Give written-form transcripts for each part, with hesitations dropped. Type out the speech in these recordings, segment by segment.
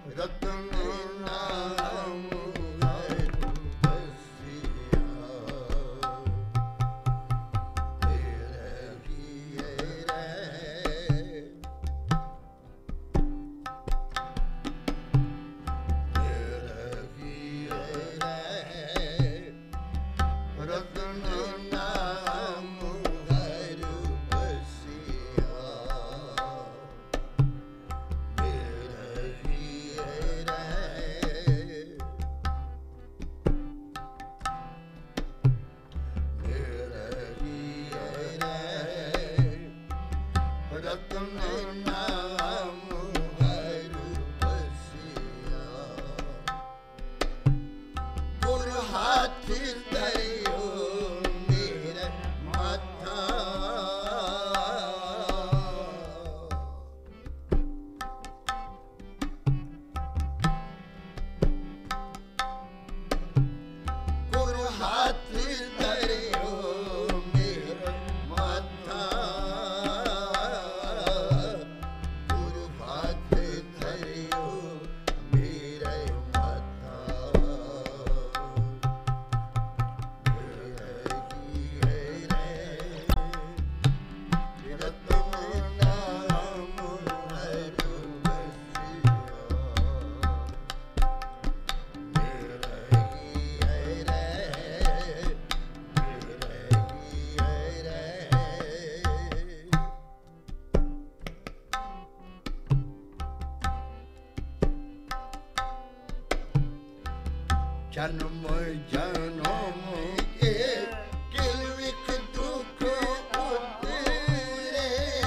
ਜਨਮ ਜਨਮ ਕੇ ਕਿਲ ਵਿਖ ਦੁਖ ਉਤਰੇ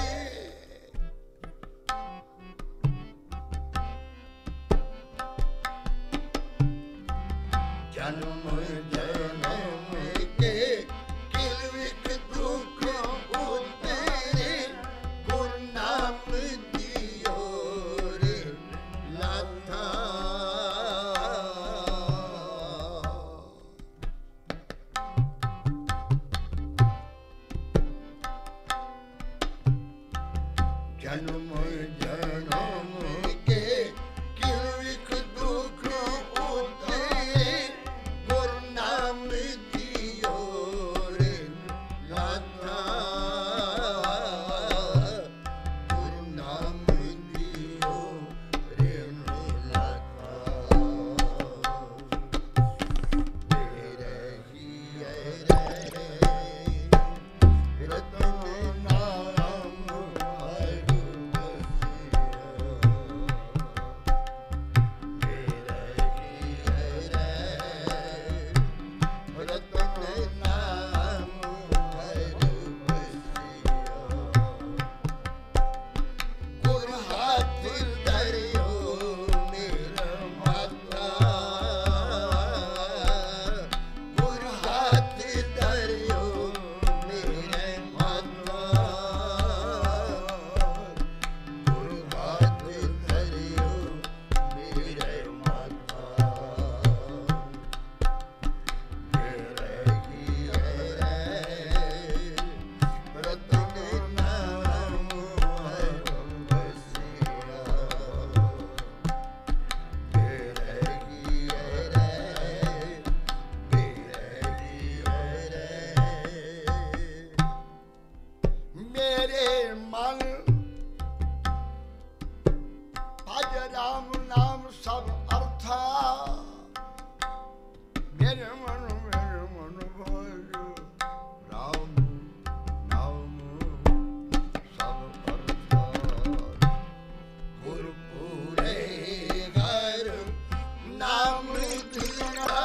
ਜਨਮ ਜਨਮ ਕੇ ਕਿਲ ਵਿਖ ਦੁਖ ਉਤਰੇ ਗੁਰ ਨਾਮ ਦਿਓ ਰੇ ਲਾਥਾ ਜਨਮ ਜਨਮ ਕੇ ਕਿਲ ਵਿਖ ਦੁਖ ਉਤਰੇ ਗੁਰ ਨਾਮ ਦਿਓ ਰੇ ਲਾਥਾ ਗੁਰ ਨਾਮ ਦਿਓ ਰੇ ਲਾਥਾ ਤੇਰੇ ਹੀ ਰੇ ਰਤਨ ਨਾਮ ਹਰਿ ਮੇਰੇ ਮਨ ਭਜ ਰਾਮ ਨਾਮ ਸਭ ਅਰਥਾ ਮੇਰੇ ਮਨ ਭਜ ਰਾਮ ਨਾਮ ਸਭ ਅਰਥਾ ਗੁਰ ਪੂਰੇ ਘਰ ਨਾਮ ਧਿਆਇਆ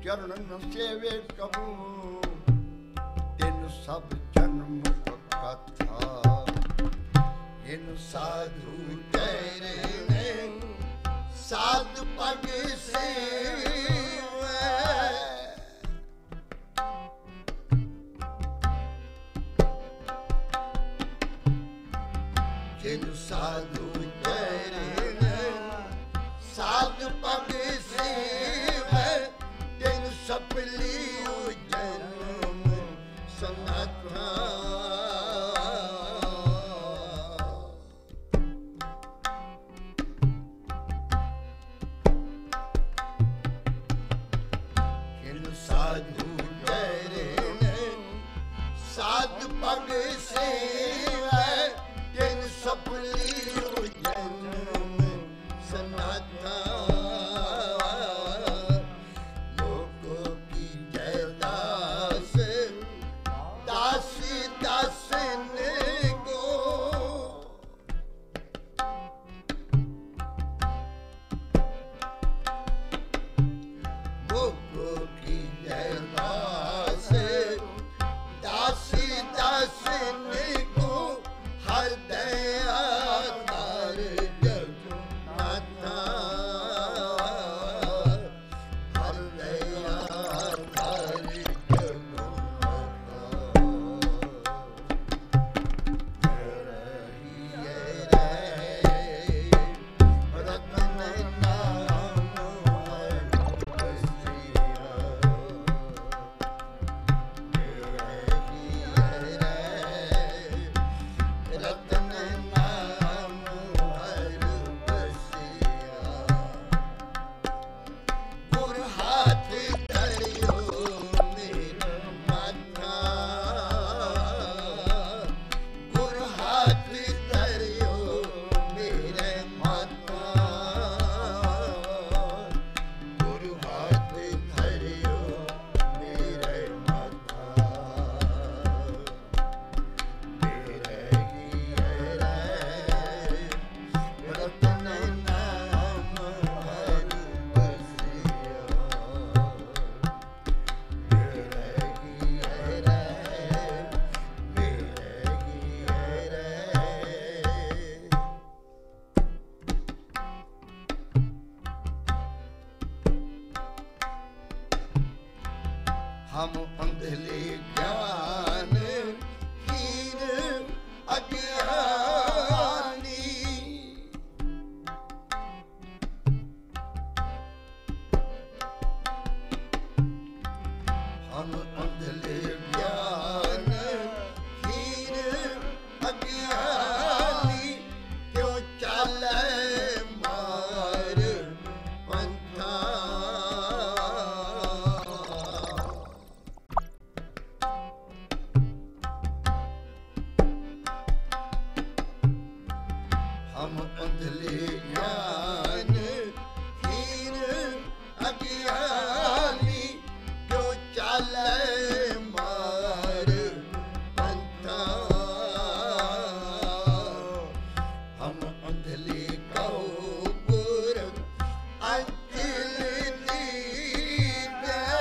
चरण सेवे कबू तिन सब जन्म कथा इन साधु तेरे ने साध पग सेवे जिन साधु तेरे ने साध पग सेवे तिन सफली जन्म सनातन साधु तेरे ने साध पग सेवे तिन सफली जन्म सनातन लोगों की जय दास दासी दासन को लोगों की जय दास दासी दासन को हर दया तार जगन्नाथा हर दया तार जगन्नाथा रतन नाम रतन नाम हर बसिया गुर हाथ धरियो मेरा माथा गुर हाथ धरियो मेरे माथा गुर हाथ धरियो मेरे माथा रतन नाम हर बसिया हम अंधले ज्ञान हीन अज्ञानी हम अंधले ज्ञान हीन अज्ञानी क्यों चले मार पंथा हम अंधले ज्ञान हीन अज्ञानी क्यों चले मार पंथा हम अंधले कहो गुर अंजल दीजे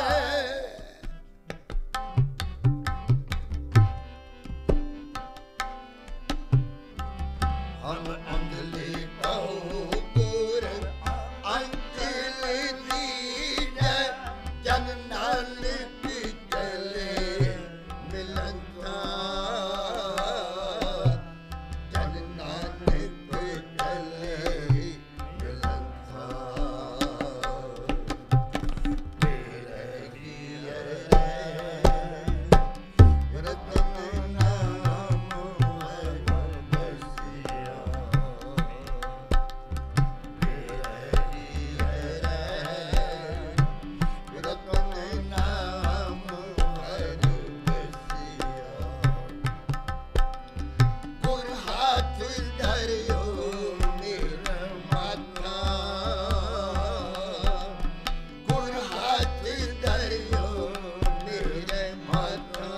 हम अंधले कहो गुर अंजल दीजे जन नानक चले मिलंता जन नानक चले मिलंता तेरे गिये रतन नाम हर बसिया रतन नाम हर बसिया गुर हाथ धरियो मेरा माथा गुर हाथ धरियो मेरे माथा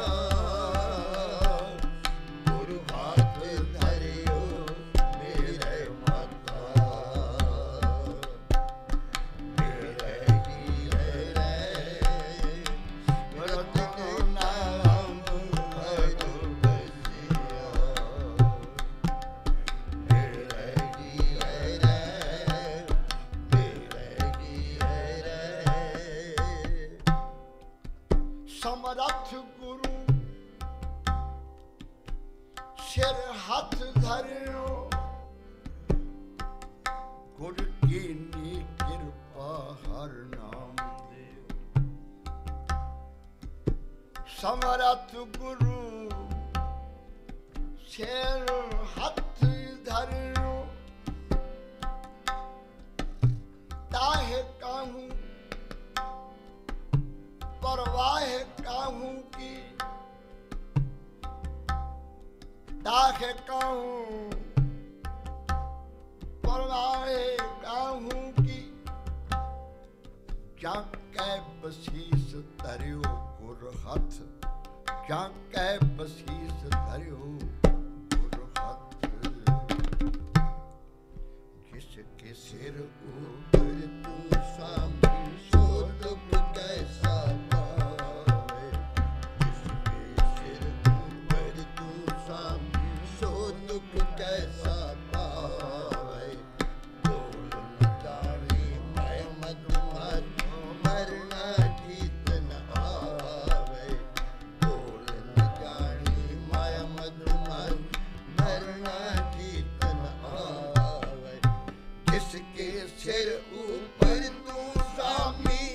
गुर हाथ धरियो मेरे माथा मेरे ही है हाथ धरियो गुर कीनी कृपा हर नाम देव समरथ गुरु शेर हाथ धरियो ताहे काहू परवाह काहू की ताहे काहू परवाह काहू की क्या कै बसीस धरियो गुर हाथ क्या कै बसीस धरियो गुर हाथ जिसके सिर ऊपर तू स्वामी सो दुख कैसा पावे जिसके सिर ऊपर तू स्वामी सो दुख कैसा पावे बोल न जाने मैं मधुमत मरना जीत न आवे बोल न जाने मैं मधुमत मरना जीत न आवे जिसके सिर ऊपर तू स्वामी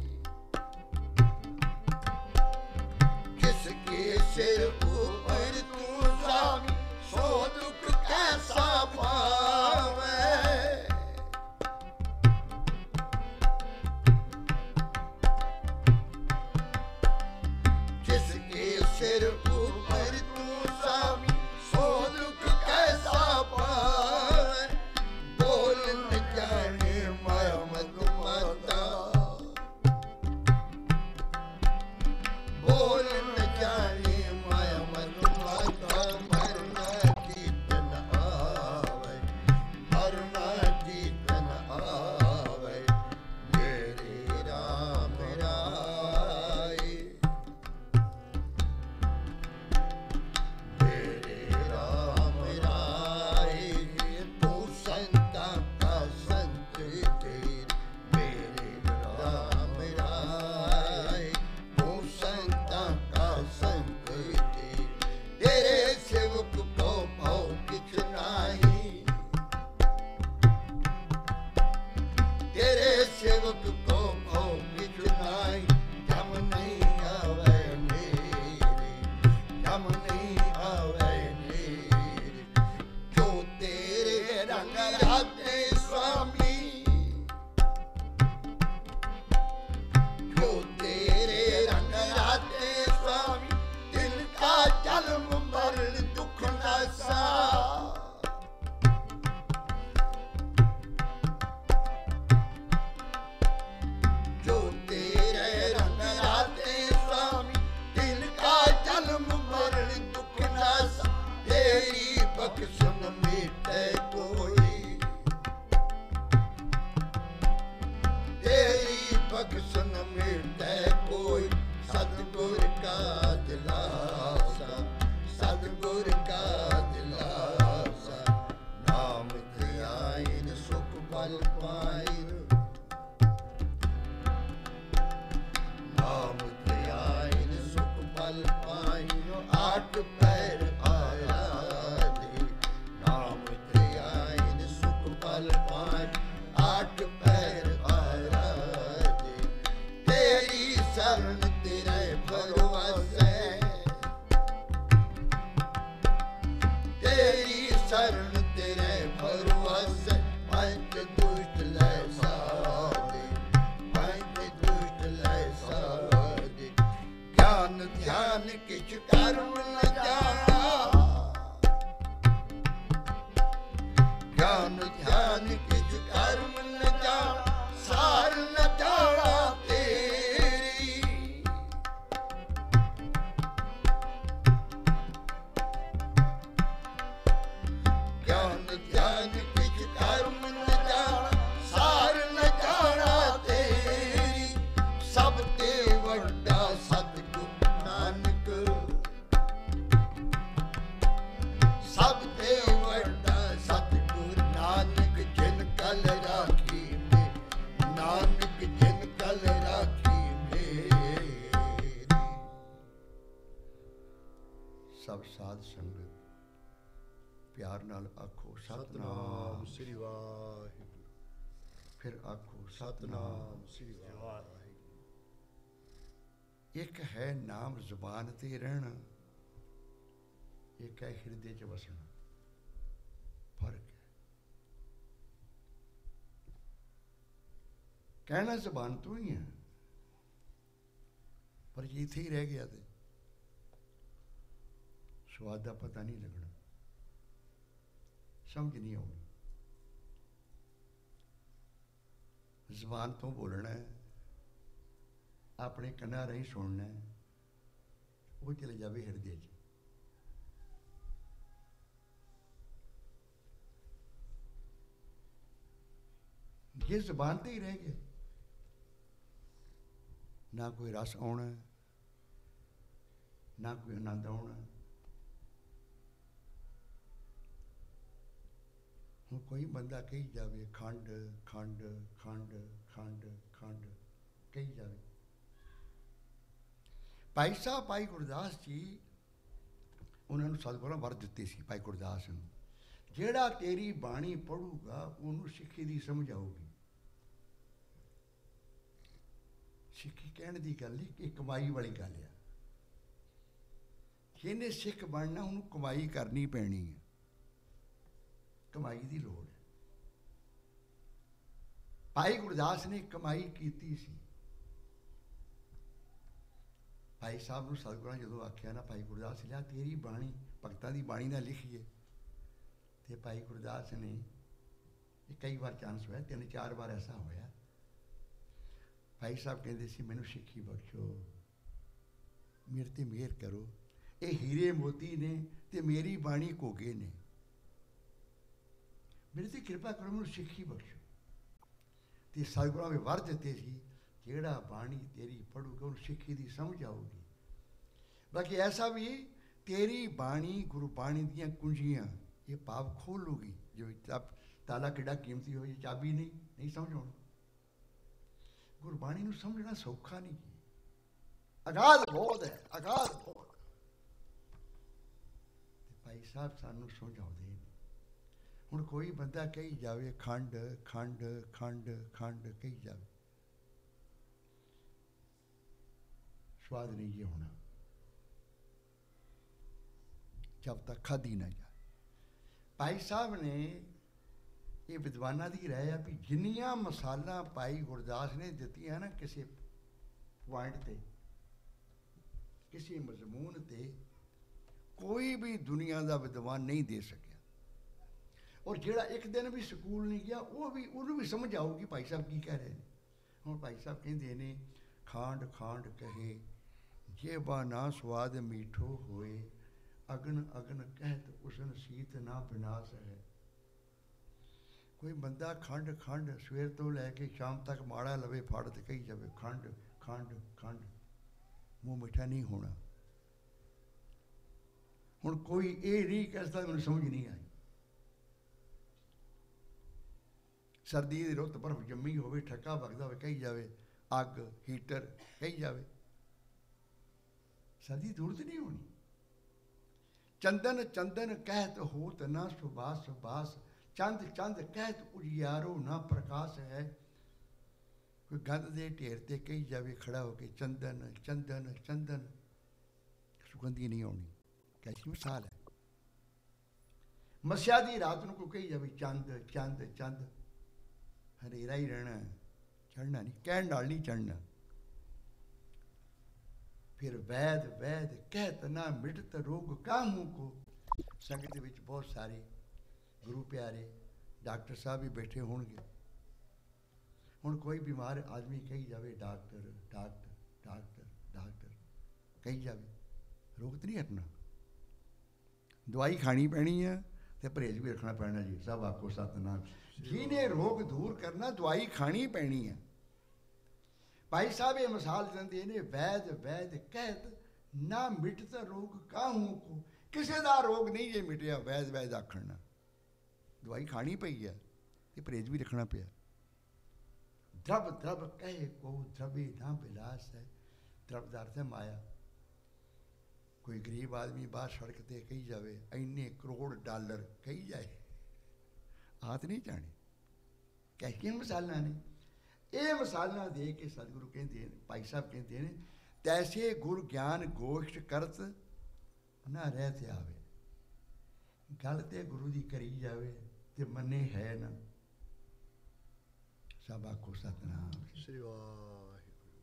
जिसके सिर ऊपर तू स्वामी सो दुख कैसा पावे जिसके सिर ऊपर तू स्वामी सो दुख कैसा पावे बोल न जाने माया मधुमता बोल न जाने माया मधुमता मरना जीत न आवे मरना जीत न आवे मेरे राम राय मेरे राम राय तू संता का संत तेर मेरे राम राय तू संता का संत तेर तेरे सेवक को भाव किछ नाही तेरे सेवक को भाव किछ नाही जम नहीं आवे नेरे जम नहीं आवे नेरे जो तेरे रंग राते स्वामी जो तेरे रंग राते स्वामी दिल का जन्म मरण दुख नशा जो तेरे रंग राते स्वामी दिल का जन्म मरण दुख नशा तेरी बख्शन मिटे कोई तेरी बख्शन मिटे कोई सतगुर का दिलासा सतगुर का दिलासा नाम ध्यान सुख बल पाइन नाम ध्यान सुख बल पाइन आठ पैर आया दे नाम ध्यान सुख बल पाइन आठ पैर आया दे तेरी शरण तेरे भरोसे तेरी शरण तेरे भरोसे पंच दुष्ट ले साधे पंच दुष्ट ले साधे ज्ञान ध्यान किछ कर्म न जाना ज्ञान ध्यान किछ कर्म न जाना सार न जाना तेरी ज्ञान ध्यान किछ कर्म न जाना सार न जाना तेरी सब ते वड्डा सतगुरु नानक सब ते वड्डा सतगुरु नानक जिन कल राखी में नानक जिन कल राखी मेरी सब साध संगत प्यार नाल आखो सतनाम श्री वाहिगुरु। फिर आखो सतनाम श्री वाहिगुरु। एक है नाम जुबान ते रहना, एक है हृदय च वसना। फर्क है। कहना जुबान तो ही है, पर ये इत्थे ही रह गया तो स्वाद का पता नहीं लगना, समझ नहीं आनी। जबान तो बोलना है, अपने कन्ना राही सुनना है, वो चले जाए हृदय च। ये जबान ते ही रह गया, ना कोई रस आना, ना कोई आनंद आना। हूँ कोई बंदा कही जाए खंड खंड खंड खंड खंड कही जाए। भाई साहब भाई गुरदास जी उन्होंने सतगुरां वर दिते सी। भाई गुरदास नूं जेड़ा तेरी बाणी पढ़ूगा उन्होंने सिक्खी दी समझ आऊगी। सिक्खी कहने की गल नहीं कि कमाई वाली गल है। जिन्हें सिख बनना उन्होंने कमाई करनी पैनी है, कमाई की लोड़ है। भाई गुरदास ने कमाई की सी। भाई साहब ने सतगुरां जो आख्या ना, भाई गुरदास लिया तेरी बाणी भगतां की बाणी ना लिखिए, तो भाई गुरदास ने कई बार चांस होया, 3-4 बार ऐसा होया। भाई साहब कहते सी मैनू सिक्खी बख्शो, मेरे ते मेहर करो, ये हीरे मोती ने ते मेरी बाणी घोगे ने, मेरे ते कृपा करो, मैनू सिक्खी बख्शो। तो सतगुरां ने वर दिते सी, जेड़ा बाणी तेरी पढ़ूगा उन्हें सिक्खी दी समझ आऊगी। बाकी ऐसा भी तेरी बाणी गुरबाणी दियां कुंजियां ये पाप खोलूगी। जो ताला किड़ा कीमती हो, ये चाबी नहीं समझ आनी। गुरबाणी नूं समझना सौखा नहीं, अगाध बहुत है, अगाध बहुत। भाई साहब सानू समझाते हैं। हुण कोई बंदा कही जाए खंड खंड खंड खंड कही जाए, स्वाद नहीं ये होना जब तक खाधी ना जाए। भाई साहब ने ये विद्वाना की राय है भी जिन्नियां मसाला भाई गुरदास ने दित्तियां ना किसी पॉइंट ते, किसी मजमून ते, कोई भी दुनिया का विद्वान नहीं दे सकिया। और जेड़ा एक दिन भी स्कूल नहीं गया वो भी उन्होंने भी समझ आऊगी भाई साहब की कह रहे हैं। हुण भाई साहब कहते ने खांड खांड कहे जे बा ना स्वाद मीठो होए, अगन अगन कहत उसन सीत ना विनाश है। कोई बंदा खंड खंड सवेर तो लैके शाम तक माड़ा लवे फड़ तो कही जाए खंड खंड खंड, मुँह मिठा नहीं होना। हुण कोई ये नहीं कह सकता मैंने समझ नहीं आई। सर्दी की रुत बर्फ जम्मी हो, ठक्का वगदा हो, कही जाए अग हीटर कही जाए, सर्दी जरूरत नहीं होनी। चंदन चंदन कहत होत ना सुबास सुबास, चंद चंद कहत उजियारो ना प्रकाश है। कोई गंद दे ढेर ते कही जाए खड़ा होके चंदन चंदन चंदन, सुगंधी नहीं आनी। कैसी मिसाल है। मस्या दी रात को कही जाए चंद चंद चंद, हनेरा ही रहना, चढ़ना नहीं, कहण नाल नहीं चढ़ना। फिर वैद वैद कहत ना मिटत रोग काहू को। संगत विच बहुत सारे गुरु प्यारे डॉक्टर साहब भी बैठे होंगे। हुण कोई बीमार आदमी कही जाए डॉक्टर डॉक्टर डॉक्टर डॉक्टर कही जाए, रोग तो नहीं हटना, दवाई खानी पैनी है तो परहेज भी रखना पैना जी। सब आखो सतनाम। जिन्हें रोग दूर करना दवाई खानी पैनी है। भाई साहब ये मिसाल देंदे ने वैद वैद कहत ना मिटत रोग काहू को। किसी का रोग नहीं जे मिटिया वैद वैद आखना, दवाई खानी पई है तो परहेज भी रखना पिया। द्रव द्रव कहे को द्रवे ना बिलास है। द्रव का अर्थ है माया। कोई गरीब आदमी बाहर सड़क ते कही जाए इन्ने करोड़ डॉलर कही जाए हाथ नहीं जाने कैसियां मिसालां ने ये मिसालां दे के सतगुरु कहते हैं भाई साहब कहते हैं तैसे गुर ज्ञान गोष्ठ करत ना रहते आवे गल ते गुरु दी करी जावे ते मने है ना सब आखो सतनाम श्री वाहिगुरु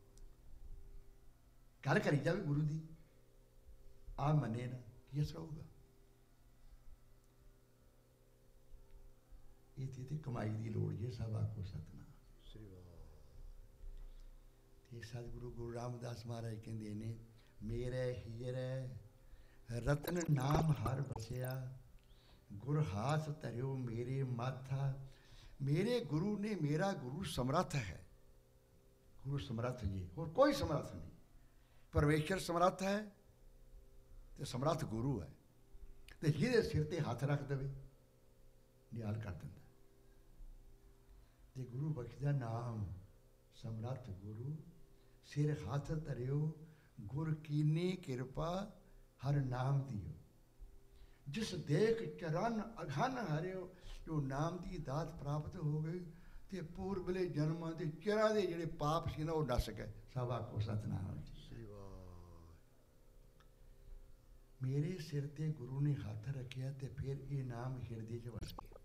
गल करी जावे गुरु दी आ मने ना की असर होगा ये कमाई की लोड़ जे सब आखो सतनाम श्री वाहिगुरु सतगुरु गुरु रामदास महाराज कहते ने मेरे हीरे रतन नाम हर बसिया गुर हाथ धरियो मेरे माथा मेरे गुरु ने मेरा गुरु समर्थ है गुरु समर्थ जी और कोई समर्थ नहीं परमेश्वर समर्थ है तो समर्थ गुरु है तो जिहदे सिर ते हाथ रख देवे निहाल कर दिंदा ते गुरु बख्शदा नाम समर्थ गुरु सिर हाथ धरियो गुर कीनी कृपा हर नाम दियो जिस देख चरण अघन हरियो जो नाम की दात प्राप्त हो गई ते पूर्वले जन्मां दे चरा दे जिहड़े पाप सी ना वो नस गए सब आखो सतनाम श्री वाहिगुरु मेरे सिर ते गुरु ने हाथ रखिया ते फिर ये नाम हिरदे च वस गया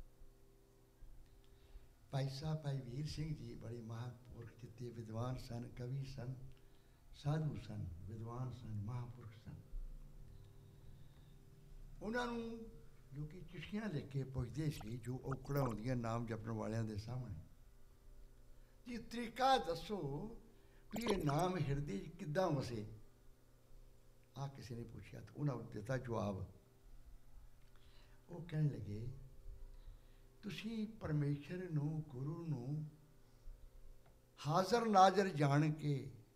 भाई साहब भाई वीर सिंह जी बड़े महापुरख जिते विद्वान सन कवि सन साधु सन विद्वान सन महापुरख सन उन्होंने जो कि चिट्ठियां लिख के पुछते सी जो औकड़ा होंदियां नाम जपण वालियां दे सामने जी तरीका दसो भी ये नाम हिरदे किद्दां वसे आ किसी ने पूछा तो उन्होंने दिता जवाब वो कहने लगे तुसी परमेश्वर नूं गुरु नूं हाज़र नाज़र जान के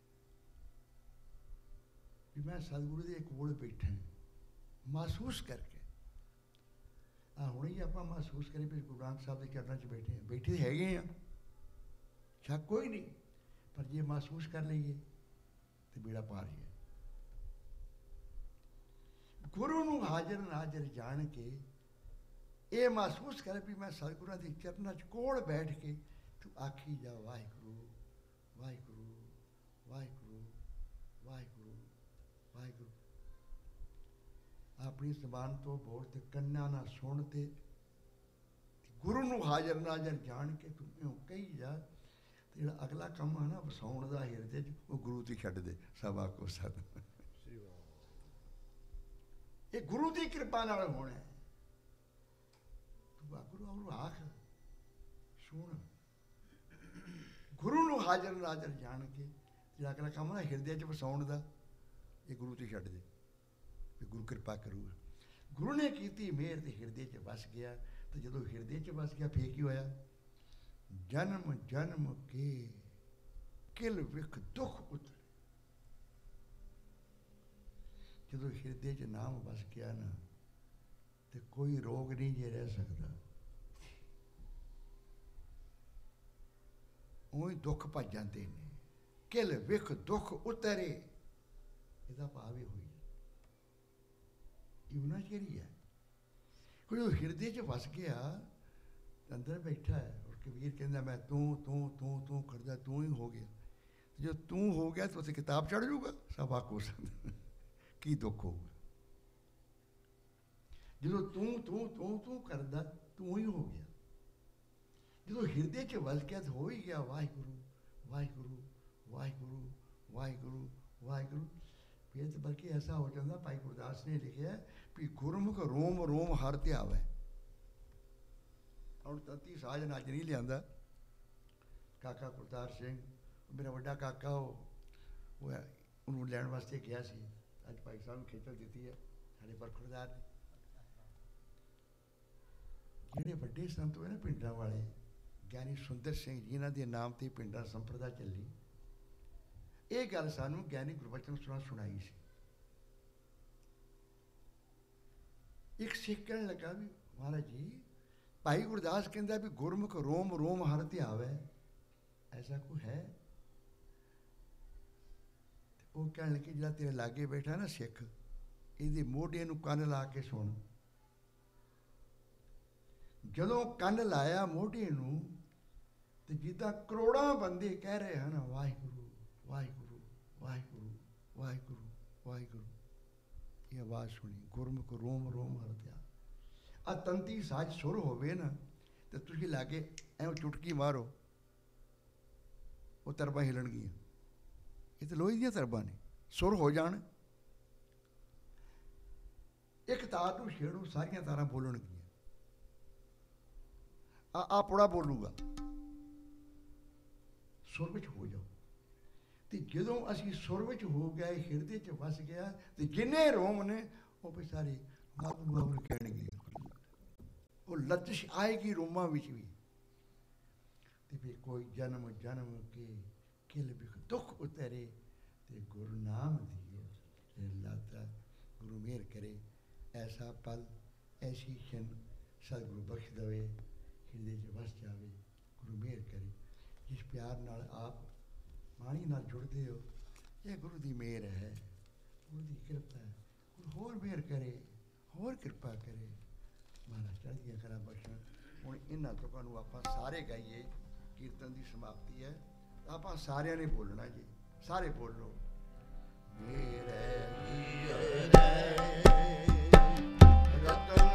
भी मैं सतगुरु दे कोल बैठा महसूस करके हुणे ही आप महसूस करें भी गुरु नानक साहब के चरणों च बैठे हैं बैठे हैगे हैं शक कोई नहीं पर जे महसूस कर लीए तो बेड़ा पार ही है गुरु नूं हाज़र नाज़र जान के ये महसूस करे भी मैं सतगुरां दे चरणों च कोल बैठ के तू आखी जा वाहिगुरु वाहिगुरु वाहिगुरु वाहिगुरु वाहिगुरु अपनी जबान तो बोल ते कन्ना ना सुन ते गुरु नूं हाज़र नाज़र जान के तू इउं कही जा ते जिहड़ा अगला काम है ना वसाउण दा हिरदे च वो गुरु ते छड्ड दे सब आखो सत ये गुरु की कृपा नाल होना है तू गुरु और आख सुन गुरु नूं हाज़र नाज़र जान के जिहड़ा अगला काम है हिरदे च वसाउण दा ये गुरु ते छड्ड दे गुरु कृपा करूगा गुरु ने की मेहर तो हिरदे च बस गया तो जो हिरदे च बस गया फिर की होया जन्म जन्म के किल विख दुख उतरे जो हिरदे च नाम बस गया ना तो कोई रोग नहीं जे रह सकता उही दुख भज जाते हैं किल विख दुख उतरे इसका भाव ही हुई होना चाहिए कोई हिरदे च फस गया अंदर बैठा है और कबीर कहना मैं तू तू तू तू करदा तू ही हो गया जो तू हो गया तो उसे किताब चढ़ जाऊगा सब आखो की दुख होगा जो तू तू तू तू करदा तू ही हो गया जो हिरदे च वस गया तो हो ही गया वाहिगुरु वाहिगुरु वाहिगुरु वाहिगुरु वाहिगुरु फिर तो बल्कि ऐसा हो जाता भाई गुरदास ने लिखा भी गुरमुख रोम रोम हर ध्यावै और तंती साज नच नहीं लिया काका गुरदास सिंह मेरा वड्डा काका वो उन्होंने लैन वास्ते गया सी अज भाई साहब ने खेचल दी है साढ़े बरखुरदार ने ਜਿਹੜੇ ਵੱਡੇ ਸੰਤ ਹੋਏ ਨਾ ਪਿੰਡਾਂ ਵਾਲੇ ਗਿਆਨੀ ਸੁੰਦਰ ਸਿੰਘ ਜੀ ਇਹਨਾਂ ਦੇ ਨਾਮ ਤੇ ਪਿੰਡਾਂ ਸੰਪਰਦਾ ਚੱਲੀ ਇਹ ਗੱਲ ਸਾਨੂੰ ਗਿਆਨੀ ਗੁਰਬਚਨ ਸੁਣਾਈ ਸੀ ਇੱਕ ਸਿੱਖ ਕਹਿਣ ਲੱਗਾ ਵੀ ਮਹਾਰਾਜ ਜੀ ਭਾਈ ਗੁਰਦਾਸ ਕਹਿੰਦਾ ਵੀ ਗੁਰਮੁਖ ਰੋਮ ਰੋਮ ਹਰ ਧਿਆਵੈ ਐਸਾ ਕੋਈ ਹੈ ਉਹ ਕਹਿਣ ਲੱਗੇ ਜਿਹੜਾ ਤੇਰੇ ਲਾਗੇ ਬੈਠਾ ਨਾ ਸਿੱਖ ਇਹਦੇ ਮੋਢੇ ਨੂੰ ਕੰਨ ਲਾ ਕੇ ਸੁਣ। ਜਦੋਂ ਕੰਨ ਲਾਇਆ ਮੋਢੇ ਨੂੰ ਤੇ ਜਿੱਦਾਂ ਕਰੋੜਾਂ ਬੰਦੇ ਕਹਿ ਰਹੇ ਹਨ ਵਾਹਿਗੁਰੂ ਵਾਹਿਗੁਰੂ ਵਾਹਿਗੁਰੂ ਵਾਹਿਗੁਰੂ ਵਾਹਿਗੁਰੂ, ਇਹ ਆਵਾਜ਼ ਸੁਣੀ। ਗੁਰਮੁਖ ਰੋਮ ਰੋਮ ਹਰਦਿਆ। ਆ ਤੰਤੀ ਸਾਜ ਸੁਰ ਹੋਵੇ ਨਾ ਤੇ ਤੁਸੀਂ ਲਾਗੇ ਐਵੇਂ ਚੁਟਕੀ ਮਾਰੋ, ਉਹ ਤਰਬਾਂ ਹਿਲਣਗੀਆਂ। ਇਹ ਤਾਂ ਲੋਹੇ ਦੀਆਂ ਤਰਬਾਂ ਨੇ, ਸੁਰ ਹੋ ਜਾਣ। ਇੱਕ ਤਾਰ ਨੂੰ ਛੇੜੋ, ਸਾਰੀਆਂ ਤਾਰਾਂ ਬੋਲਣਗੀਆਂ। ਆ ਪੁੜਾ ਬੋਲੂਗਾ, ਸੁਰ ਵਿੱਚ ਹੋ ਜਾਓ। ਤੇ ਜਦੋਂ ਅਸੀਂ ਸੁਰ ਵਿੱਚ ਹੋ ਗਏ, ਹਿਰਦੇ 'ਚ ਵਸ ਗਿਆ, ਤੇ ਜਿੰਨੇ ਰੋਮ ਨੇ ਉਹ ਵਿਚਾਰੇ ਮਾਗੂ ਮਾਗੂ ਕਹਿਣਗੇ। ਉਹ ਲਤਿਸ਼ ਆਏਗੀ ਰੋਮਾਂ ਵਿੱਚ ਵੀ। ਤੇ ਫਿਰ ਕੋਈ ਜਨਮ ਜਨਮ ਕੇ ਕਿਲ ਬਿਖ ਦੁੱਖ ਉਤਰੇ ਤੇ ਗੁਰੂ ਨਾਮ ਦੀਏ। ਲਾਤਾ ਗੁਰੂ ਮਿਹਰ ਕਰੇ, ਐਸਾ ਪਲ ਐਸੀ ਛਨ ਸਤਿਗੁਰੂ ਬਖਸ਼ ਦੇਵੇ, ਹਿਰਦੇ 'ਚ ਵਸ ਜਾਵੇ। ਗੁਰੂ ਮਿਹਰ ਕਰੇ। ਜਿਸ ਪਿਆਰ ਨਾਲ ਆਪ ਬਾਣੀ ਨਾਲ ਜੁੜਦੇ ਹੋ, ਇਹ ਗੁਰੂ ਦੀ ਮਿਹਰ ਹੈ, ਗੁਰੂ ਦੀ ਕਿਰਪਾ ਹੈ। ਹੋਰ ਮਿਹਰ ਕਰੇ, ਹੋਰ ਕਿਰਪਾ ਕਰੇ। ਮਹਾਰਾਜ ਚੜ੍ਹਦੀਆਂ ਕਰਾਂ ਬਖਸ਼ਣ। ਹੁਣ ਇਹਨਾਂ ਤੁਕਾਂ ਨੂੰ ਆਪਾਂ ਸਾਰੇ ਗਾਈਏ। ਕੀਰਤਨ ਦੀ ਸਮਾਪਤੀ ਹੈ, ਆਪਾਂ ਸਾਰਿਆਂ ਨੇ ਬੋਲਣਾ ਜੀ। ਸਾਰੇ ਬੋਲੋ। ਮੇਰੇ ਰਤਨ